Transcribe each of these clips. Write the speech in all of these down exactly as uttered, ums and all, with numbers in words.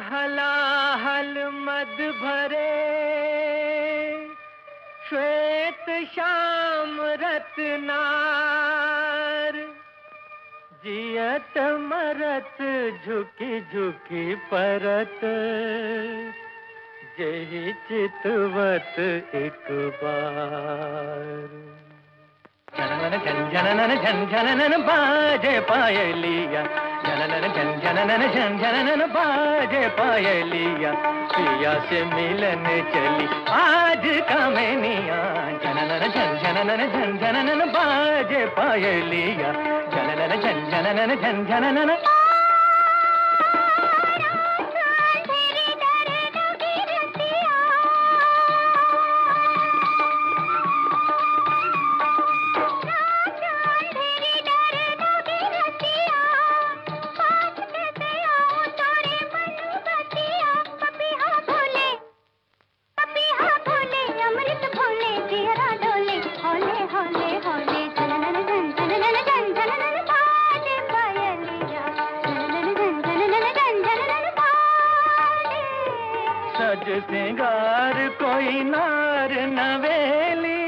हलाहल मद भरे श्वेत श्याम रत्नार, जियत मरत झुकी झुकी परत, जही चितवत एक बार। जननन जन जननन जन जननन बाजे पायलिया, जननन जन जननन जन जननन बाजे पायलिया, पिया से मिलन चली आज कामिनिया। जननन जन जननन जन जननन बाजे पायलिया, जननन जन जननन जन जननन। सज सिंगार कोई नार नवेली,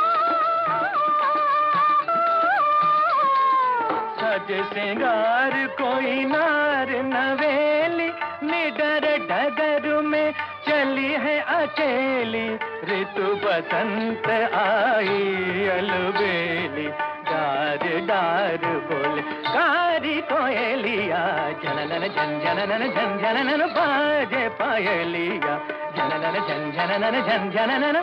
सज सिंगार कोई नार नवेली, निडर डगर में चली है अकेली, ऋतु बसंत आई अलबेली, डार डार बोले कारी कोयलिया। जननन जन जननन जन जननन बाजे पायलिया, जननन जन जननन जन जननन।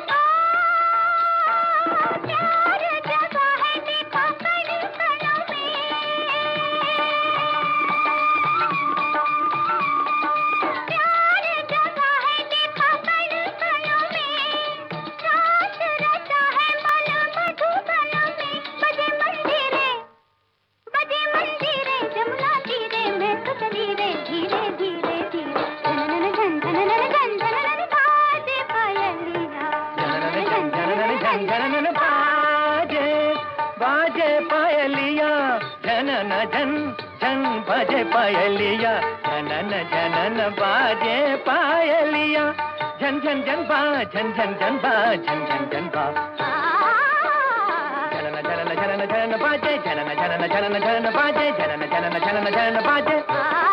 जननन बाजे बाजे पायलिया, जनन जन जन बाजे पायलिया, जनन जनन बाजे पायलिया, जन जन जन बा जन जन जन बा जन जन जन बा। जनन जनन जनन जनन बाजे, जनन जनन जनन जनन बाजे, जनन जनन जनन जनन बाजे।